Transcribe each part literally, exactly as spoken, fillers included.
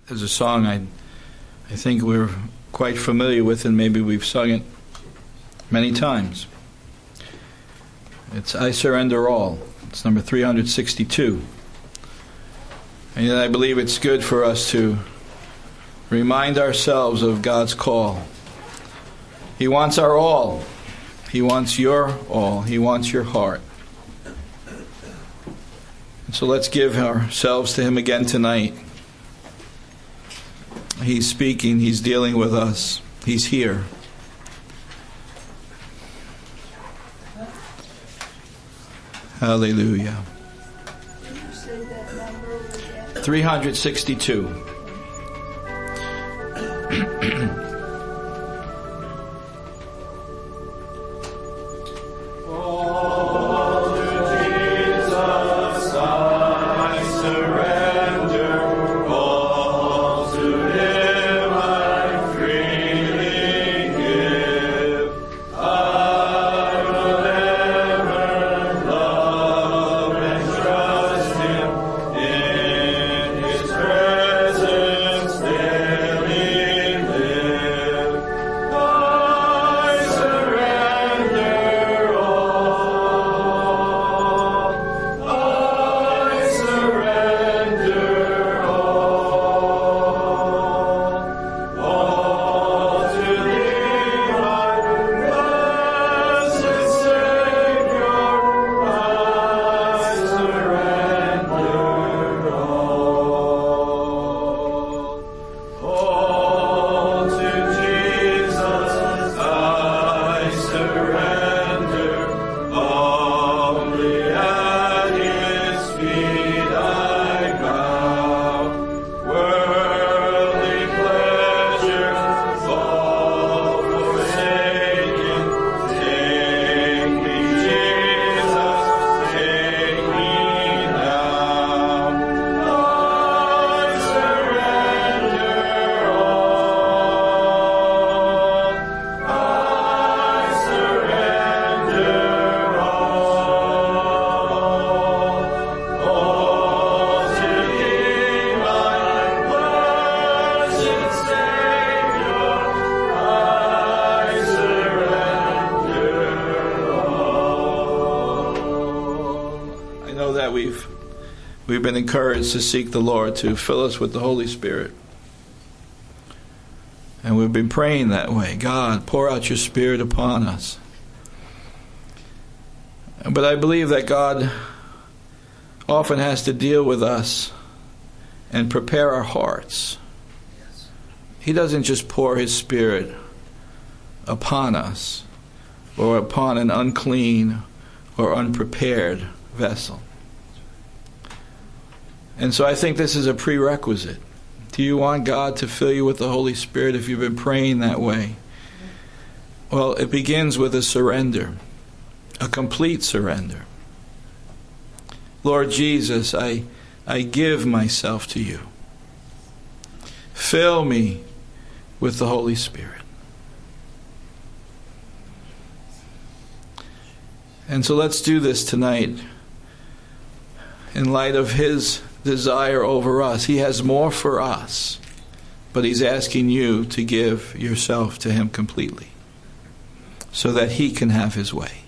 There's a song I, I think we're quite familiar with, and maybe we've sung it many times. It's I Surrender All. It's number three hundred sixty-two. And I believe it's good for us to remind ourselves of God's call. He wants our all. He wants your all. He wants your heart. And so let's give ourselves to Him again tonight. He's speaking. He's dealing with us. He's here. Hallelujah. three hundred sixty-two. We've been encouraged to seek the Lord to fill us with the Holy Spirit. And we've been praying that way. God, pour out your Spirit upon us. But I believe that God often has to deal with us and prepare our hearts. He doesn't just pour His Spirit upon us or upon an unclean or unprepared vessel. And so I think this is a prerequisite. Do you want God to fill you with the Holy Spirit if you've been praying that way? Well, it begins with a surrender, a complete surrender. Lord Jesus, I, I give myself to you. Fill me with the Holy Spirit. And so let's do this tonight in light of His desire over us. He has more for us, but He's asking you to give yourself to Him completely so that He can have His way,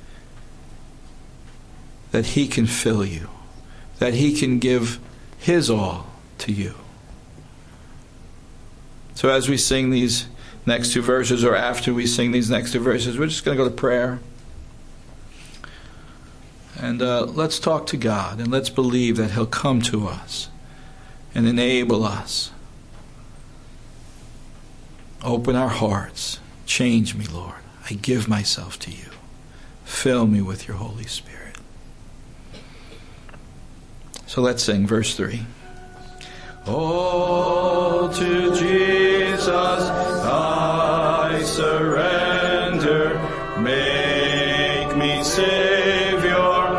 that He can fill you, that He can give His all to you. So as we sing these next two verses, or after we sing these next two verses, we're just going to go to prayer. And uh, let's talk to God, and let's believe that He'll come to us and enable us. Open our hearts. Change me, Lord. I give myself to you. Fill me with your Holy Spirit. So let's sing verse three. Oh, to Jesus I surrender. Make me Savior,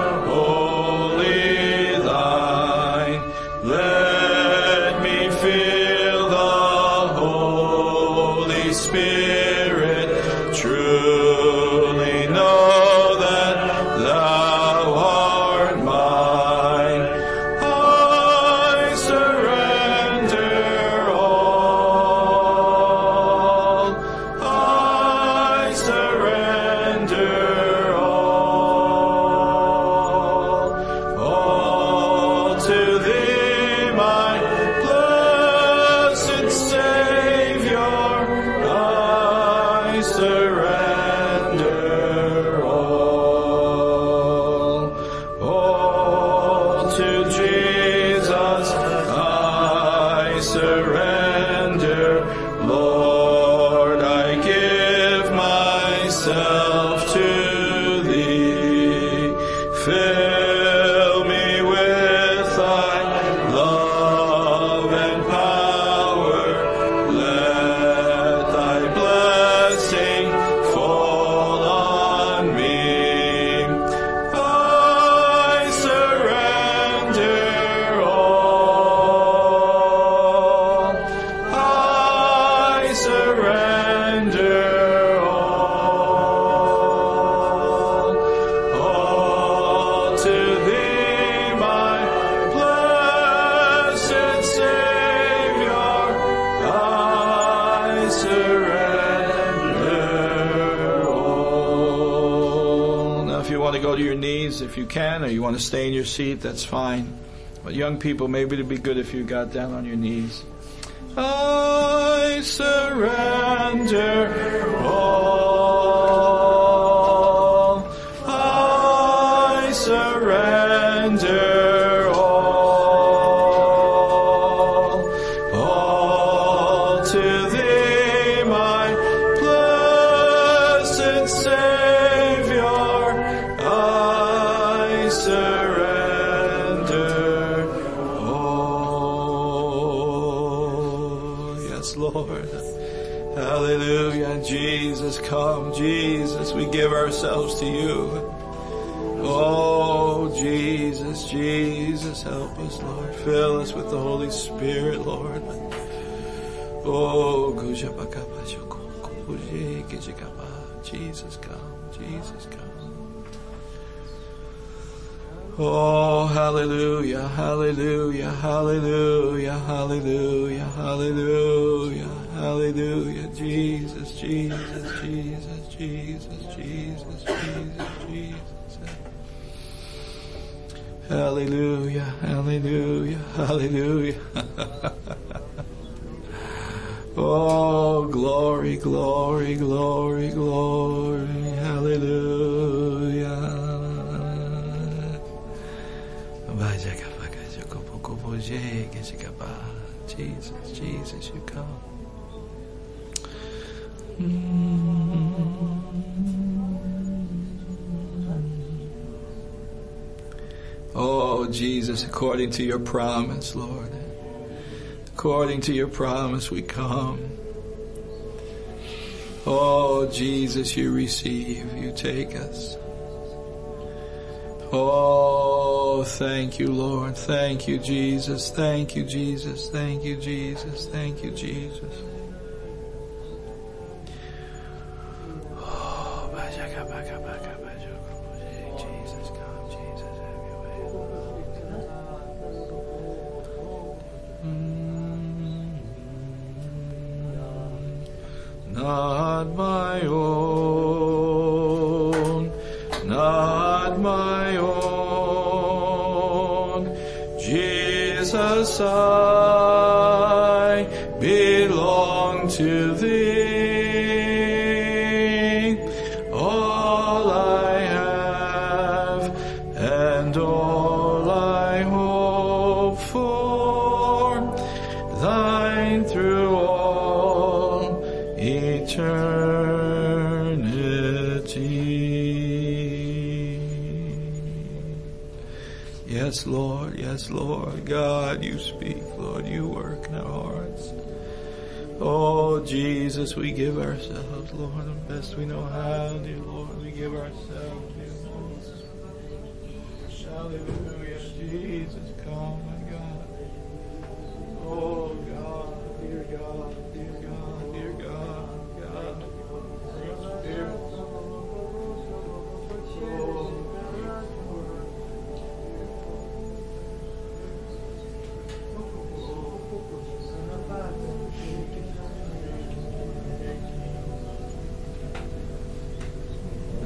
wholly thine. Let me feel the Holy Spirit. Truly know that thou art mine. I surrender surrender, Lord, I give myself to Thee. Fill me with Thy love and power. Let Thy blessing fall on me. I surrender all. I surrender all. All to Thee, my blessed Savior. I surrender all. Now, if you want to go to your knees, if you can, or you want to stay in your seat, that's fine. But young people, maybe it'd be good if you got down on your knees. I surrender all. I surrender all. All to Thee, my blessed Savior. I surrender all. Yes, Lord. Hallelujah. Jesus, come. Jesus, we give ourselves to You. Oh, Jesus, Jesus, help us, Lord. Fill us with the Holy Spirit, Lord. Oh, Jesus, come. Jesus, come. Oh, hallelujah, hallelujah, hallelujah, hallelujah, hallelujah, hallelujah. Jesus, Jesus, Jesus, Jesus, Jesus, Jesus, Jesus. Hallelujah, hallelujah, hallelujah. Oh, glory, glory, glory, glory. Hallelujah. Jesus, Jesus, You come. Oh, Jesus, according to Your promise, Lord. According to Your promise, we come. Oh, Jesus, You receive, You take us. Oh, thank You, Lord. Thank You, Jesus. Thank You, Jesus. Thank You, Jesus. Thank You, Jesus. Oh, Jesus, come. Jesus, have Your way. Not my own, not my own. Jesus, I belong to Thee. All I have and all I hope for, Thine through all eternity. Yes, Lord, yes, Lord. God, You speak, Lord. You work in our hearts. Oh, Jesus, we give ourselves, Lord, the best we know how, dear Lord. We give ourselves, dear Lord. Hallelujah. Jesus, come, my God. Oh, God, dear God, dear God, dear God, God. Spirit. Oh,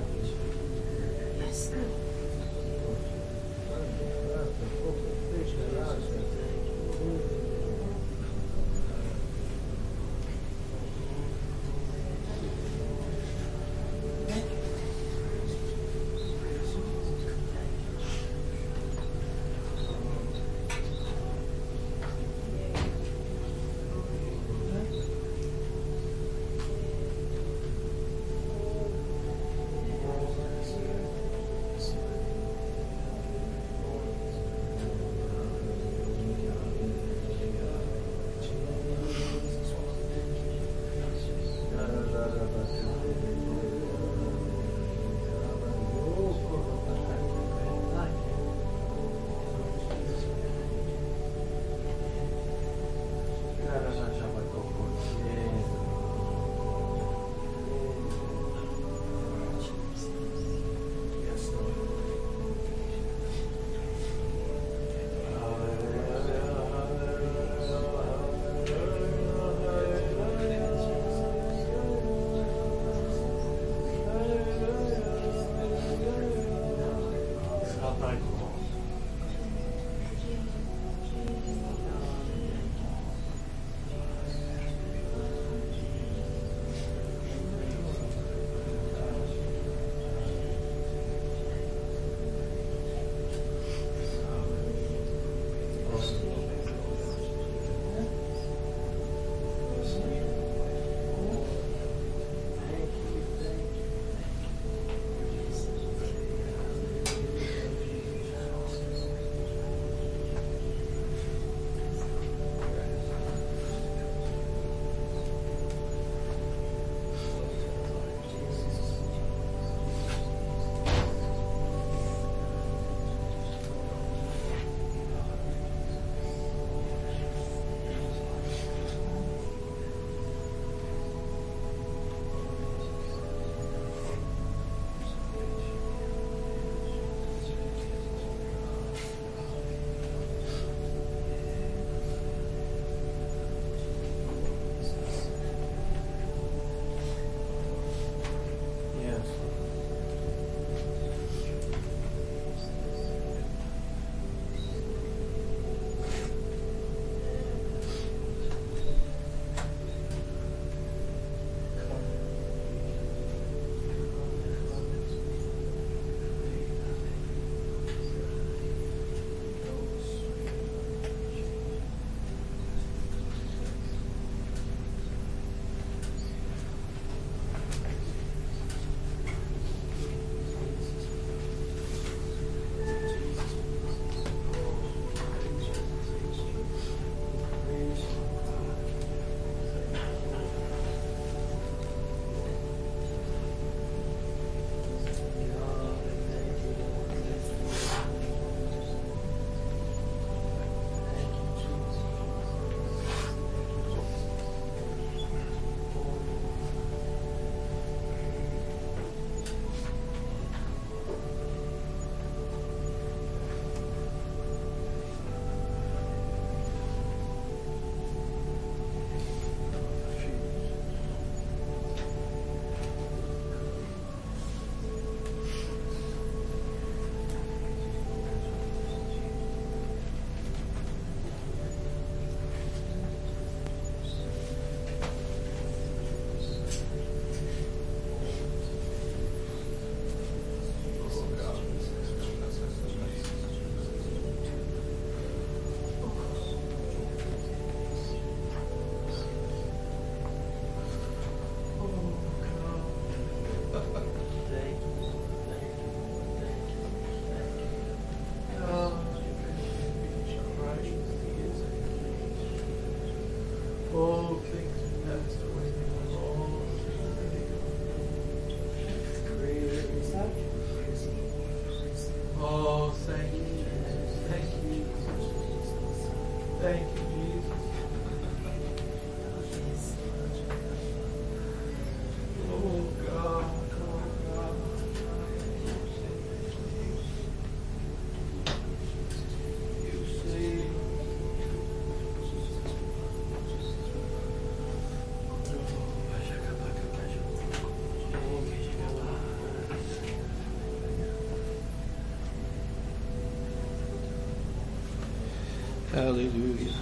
Yes. Hallelujah.